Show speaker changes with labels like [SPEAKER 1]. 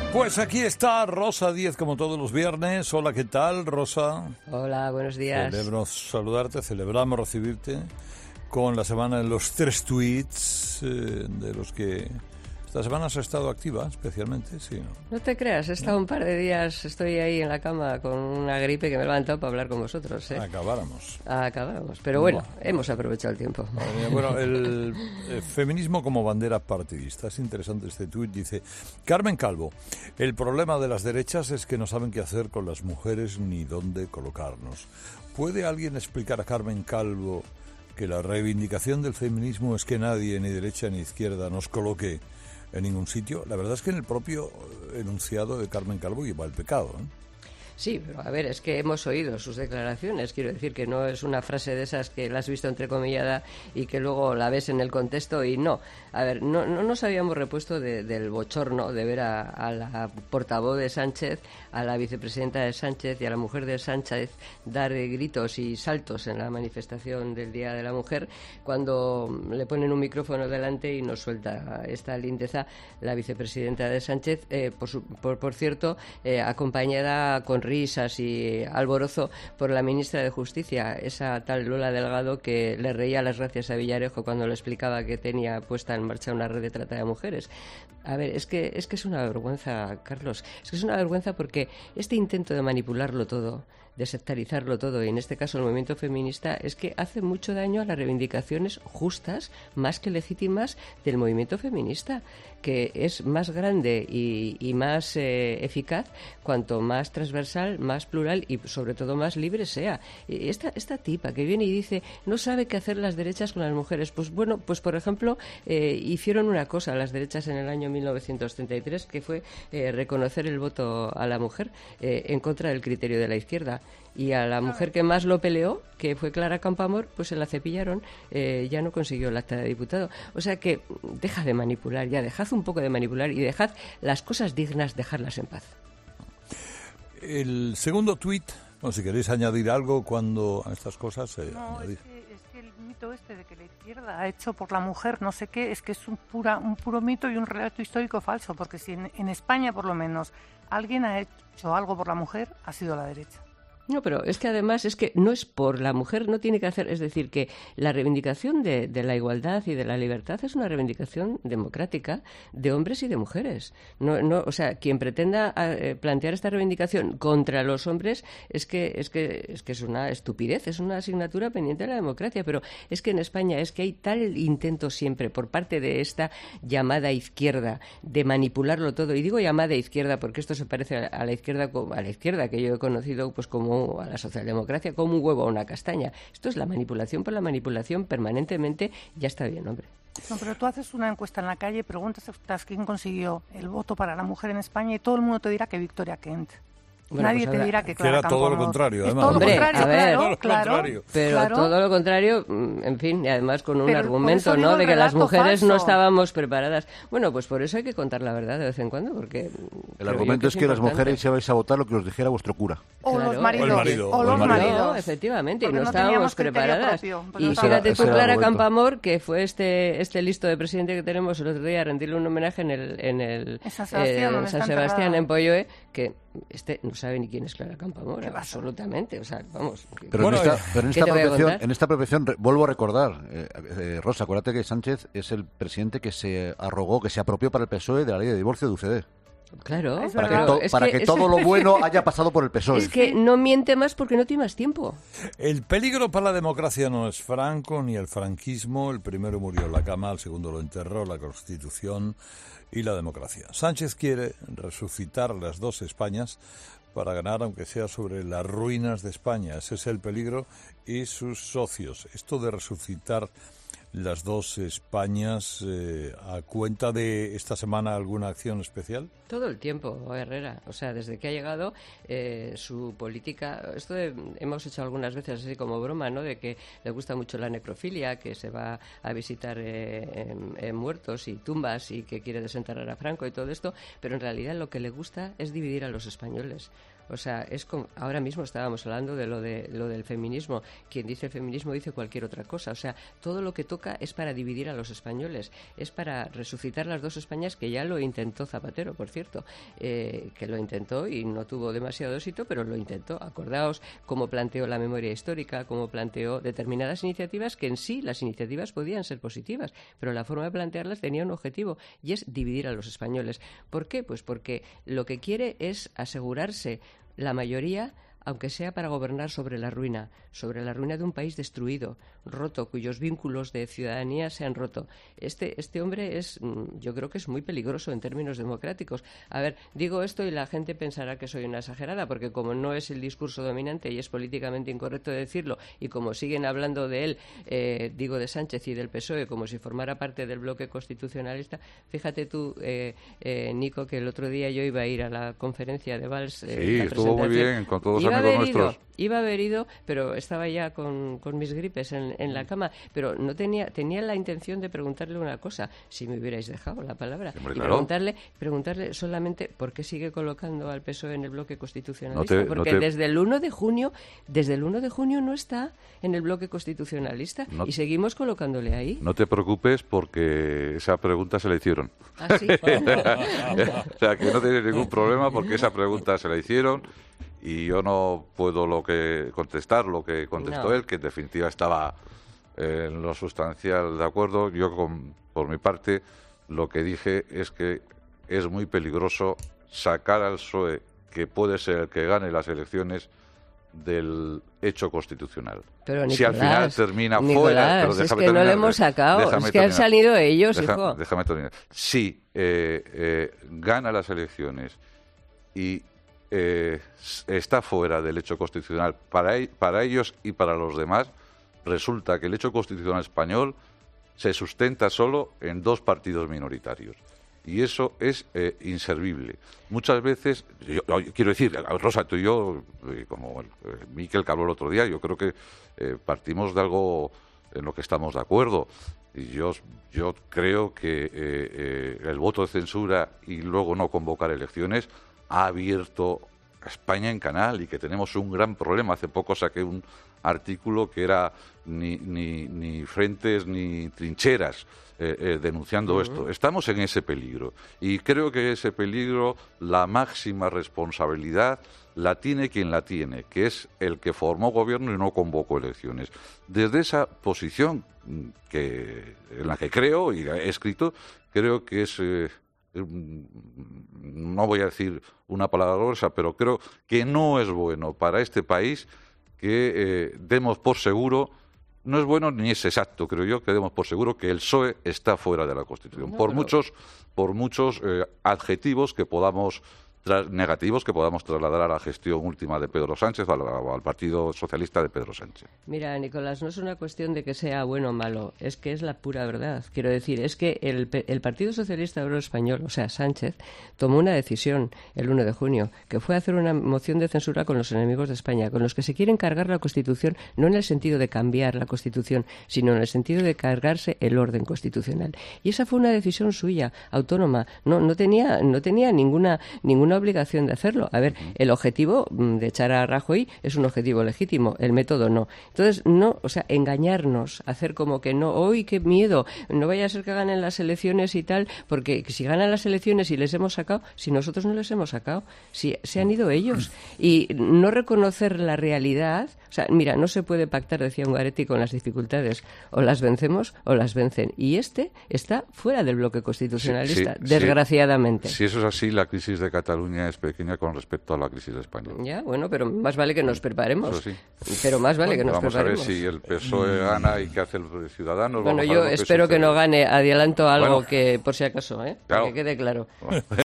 [SPEAKER 1] Pues aquí está Rosa Díez, como todos los viernes. Hola, ¿qué tal, Rosa?
[SPEAKER 2] Hola, buenos días.
[SPEAKER 1] Celebro saludarte, celebramos recibirte con la semana de los 3 tweets, de los que esta semana has estado activa, especialmente, sí, ¿no?
[SPEAKER 2] No te creas, he estado un par de días, estoy ahí en la cama con una gripe que me he levantado para hablar con vosotros, ¿eh? Acabáramos, pero bueno, hemos aprovechado el tiempo.
[SPEAKER 1] Bueno, el feminismo como bandera partidista, es interesante este tuit, dice Carmen Calvo: el problema de las derechas es que no saben qué hacer con las mujeres ni dónde colocarnos. ¿Puede alguien explicar a Carmen Calvo que la reivindicación del feminismo es que nadie, ni derecha ni izquierda, nos coloque en ningún sitio? La verdad es que en el propio enunciado de Carmen Calvo lleva el pecado, ¿eh?
[SPEAKER 2] Sí, pero a ver, es que hemos oído sus declaraciones, quiero decir que no es una frase de esas que la has visto entrecomillada y que luego la ves en el contexto y no. A ver, no nos habíamos repuesto del bochorno de ver a la portavoz de Sánchez, a la vicepresidenta de Sánchez y a la mujer de Sánchez dar gritos y saltos en la manifestación del Día de la Mujer cuando le ponen un micrófono delante y nos suelta esta lindeza la vicepresidenta de Sánchez, por cierto, acompañada con risas y alborozo por la ministra de Justicia, esa tal Lola Delgado que le reía las gracias a Villarejo cuando le explicaba que tenía puesta en marcha una red de trata de mujeres. A ver, es que es una vergüenza, Carlos, es que es una vergüenza porque este intento de manipularlo todo, de sectarizarlo todo, y en este caso el movimiento feminista, es que hace mucho daño a las reivindicaciones justas, más que legítimas, del movimiento feminista, que es más grande y más eficaz cuanto más transversal, más plural y sobre todo más libre sea. Esta tipa que viene y dice no sabe qué hacer las derechas con las mujeres, pues bueno, pues por ejemplo hicieron una cosa las derechas en el año 1933 que fue reconocer el voto a la mujer en contra del criterio de la izquierda. Y a la mujer que más lo peleó, que fue Clara Campoamor, pues se la cepillaron, ya no consiguió el acta de diputado. O sea que deja de manipular, ya dejad un poco de manipular y dejad las cosas dignas, dejarlas en paz.
[SPEAKER 1] El segundo tuit, bueno, si queréis añadir algo cuando a estas cosas...
[SPEAKER 3] añadir. Es que el mito este de que la izquierda ha hecho por la mujer no sé qué, es que es un puro mito y un relato histórico falso, porque si en España por lo menos alguien ha hecho algo por la mujer, ha sido la derecha.
[SPEAKER 2] No, pero es que además es que no es por la mujer, no tiene que hacer, es decir, que la reivindicación de la igualdad y de la libertad es una reivindicación democrática de hombres y de mujeres. O sea, quien pretenda plantear esta reivindicación contra los hombres es que es una estupidez, es una asignatura pendiente de la democracia, pero es que en España es que hay tal intento siempre por parte de esta llamada izquierda de manipularlo todo, y digo llamada izquierda porque esto se parece a la izquierda que yo he conocido pues como a la socialdemocracia, como un huevo a una castaña. Esto es la manipulación por la manipulación permanentemente. Ya está bien, hombre.
[SPEAKER 3] No, pero tú haces una encuesta en la calle, preguntas a quién consiguió el voto para la mujer en España y todo el mundo te dirá que Victoria Kent.
[SPEAKER 2] Bueno,
[SPEAKER 3] nadie
[SPEAKER 2] pues
[SPEAKER 3] te dirá que Clara
[SPEAKER 1] era todo lo contrario, además.
[SPEAKER 3] Todo lo
[SPEAKER 2] Hombre,
[SPEAKER 3] contrario,
[SPEAKER 2] a ver,
[SPEAKER 3] claro.
[SPEAKER 2] Todo lo contrario, en fin, y además con un
[SPEAKER 3] Pero
[SPEAKER 2] argumento, ¿no?, de que las mujeres no estábamos preparadas. Bueno, pues por eso hay que contar la verdad de vez en cuando, porque...
[SPEAKER 4] El argumento es que las mujeres vais a votar lo que os dijera vuestro cura.
[SPEAKER 3] O
[SPEAKER 2] claro,
[SPEAKER 3] los maridos.
[SPEAKER 1] O los maridos.
[SPEAKER 2] No, efectivamente, y no estábamos
[SPEAKER 3] teníamos
[SPEAKER 2] preparadas.
[SPEAKER 3] propio,
[SPEAKER 2] Y fíjate tú, Clara Campoamor, que fue este listo de presidente que tenemos el otro día, a rendirle un homenaje en San Sebastián, en Polloe, que no sabe ni quién es Clara Campoamor, absolutamente, o sea, vamos.
[SPEAKER 4] Pero
[SPEAKER 1] bueno,
[SPEAKER 4] en esta protección, vuelvo a recordar, Rosa, acuérdate que Sánchez es el presidente que se arrogó, que se apropió para el PSOE de la ley de divorcio de UCD.
[SPEAKER 2] Claro,
[SPEAKER 4] para que todo lo bueno haya pasado por el PSOE.
[SPEAKER 2] Es que no miente más porque no tiene más tiempo.
[SPEAKER 1] El peligro para la democracia no es Franco ni el franquismo. El primero murió en la cama, el segundo lo enterró la Constitución y la democracia. Sánchez quiere resucitar las dos Españas para ganar, aunque sea sobre las ruinas de España. Ese es el peligro y sus socios. Esto de resucitar las dos Españas, ¿a cuenta de esta semana alguna acción especial?
[SPEAKER 2] Todo el tiempo, Herrera. O sea, desde que ha llegado su política... hemos hecho algunas veces así como broma, ¿no?, de que le gusta mucho la necrofilia, que se va a visitar muertos y tumbas y que quiere desenterrar a Franco y todo esto, pero en realidad lo que le gusta es dividir a los españoles. O sea, ahora mismo estábamos hablando de lo del feminismo. Quien dice feminismo dice cualquier otra cosa. O sea, todo lo que toca es para dividir a los españoles, es para resucitar las dos Españas, que ya lo intentó Zapatero, por cierto, que lo intentó y no tuvo demasiado éxito, pero lo intentó. Acordaos cómo planteó la memoria histórica, cómo planteó determinadas iniciativas, que en sí las iniciativas podían ser positivas, pero la forma de plantearlas tenía un objetivo, y es dividir a los españoles. ¿Por qué? Pues porque lo que quiere es asegurarse la mayoría, aunque sea para gobernar sobre la ruina de un país destruido, roto, cuyos vínculos de ciudadanía se han roto. Este hombre yo creo que es muy peligroso en términos democráticos. A ver, digo esto y la gente pensará que soy una exagerada, porque como no es el discurso dominante y es políticamente incorrecto decirlo, y como siguen hablando de él, digo de Sánchez y del PSOE, como si formara parte del bloque constitucionalista. Fíjate tú, Nico, que el otro día yo iba a ir a la conferencia de Valls.
[SPEAKER 5] Sí, estuvo muy bien, con todos los amigos nuestros.
[SPEAKER 2] Iba a haber ido, pero estaba ya con mis gripes en la cama, pero no tenía la intención de preguntarle una cosa, si me hubierais dejado la palabra,
[SPEAKER 5] hombre,
[SPEAKER 2] y
[SPEAKER 5] claro.
[SPEAKER 2] preguntarle solamente por qué sigue colocando al PSOE en el bloque constitucionalista, porque desde el 1 de junio no está en el bloque constitucionalista y seguimos colocándole ahí.
[SPEAKER 5] No te preocupes, porque esa pregunta se la hicieron.
[SPEAKER 2] ¿Ah, sí?
[SPEAKER 5] O sea, que no tienes ningún problema, porque esa pregunta se la hicieron. Y yo no puedo contestar lo que contestó él, que en definitiva estaba en lo sustancial de acuerdo. Yo, por mi parte, lo que dije es que es muy peligroso sacar al PSOE, que puede ser el que gane las elecciones, del hecho constitucional.
[SPEAKER 2] Pero Nicolás,
[SPEAKER 5] si al final termina
[SPEAKER 2] Nicolás,
[SPEAKER 5] fuera... Pero
[SPEAKER 2] es que no lo hemos sacado, es que han salido ellos, hijo.
[SPEAKER 5] Déjame terminar. Si gana las elecciones y está fuera del hecho constitucional para ellos y para los demás, resulta que el hecho constitucional español se sustenta solo en dos partidos minoritarios. Y eso es inservible. Muchas veces, yo quiero decir, Rosa, tú y yo, como Miquel que habló el otro día, yo creo que partimos de algo en lo que estamos de acuerdo. Y yo creo que el voto de censura y luego no convocar elecciones ha abierto a España en canal, y que tenemos un gran problema. Hace poco saqué un artículo que era ni frentes ni trincheras, denunciando esto. Estamos en ese peligro, y creo que ese peligro, la máxima responsabilidad la tiene quien la tiene, que es el que formó gobierno y no convocó elecciones. Desde esa posición en la que creo y he escrito, creo que es... no voy a decir una palabra gruesa, pero creo que no es bueno para este país que demos por seguro, no es bueno ni es exacto, creo yo, que demos por seguro que el PSOE está fuera de la Constitución, por muchos adjetivos que podamos negativos que podamos trasladar a la gestión última de Pedro Sánchez o al Partido Socialista de Pedro Sánchez.
[SPEAKER 2] Mira, Nicolás, no es una cuestión de que sea bueno o malo, es que es la pura verdad. Quiero decir, es que el Partido Socialista Obrero Español, o sea, Sánchez, tomó una decisión el 1 de junio, que fue hacer una moción de censura con los enemigos de España, con los que se quieren cargar la Constitución, no en el sentido de cambiar la Constitución, sino en el sentido de cargarse el orden constitucional. Y esa fue una decisión suya, autónoma. No tenía ninguna obligación de hacerlo. A ver, el objetivo de echar a Rajoy es un objetivo legítimo, el método no. Entonces, engañarnos, hacer como que no, ¡uy, qué miedo! No vaya a ser que ganen las elecciones y tal, porque si ganan las elecciones y les hemos sacado, si nosotros no les hemos sacado, si se han ido ellos. Y no reconocer la realidad, o sea, mira, no se puede pactar, decía Ungaretti, con las dificultades. O las vencemos o las vencen. Y está fuera del bloque constitucionalista, desgraciadamente.
[SPEAKER 5] Si eso es así, la crisis de Cataluña es pequeña con respecto a la crisis española.
[SPEAKER 2] Ya, bueno, pero más vale que nos preparemos.
[SPEAKER 5] Eso sí.
[SPEAKER 2] Pero más vale que nos preparemos.
[SPEAKER 5] Vamos a ver si el PSOE gana y qué hace el Ciudadanos.
[SPEAKER 2] Bueno, yo espero que no gane. Adelanto algo que, por si acaso,
[SPEAKER 5] claro.
[SPEAKER 2] que quede claro.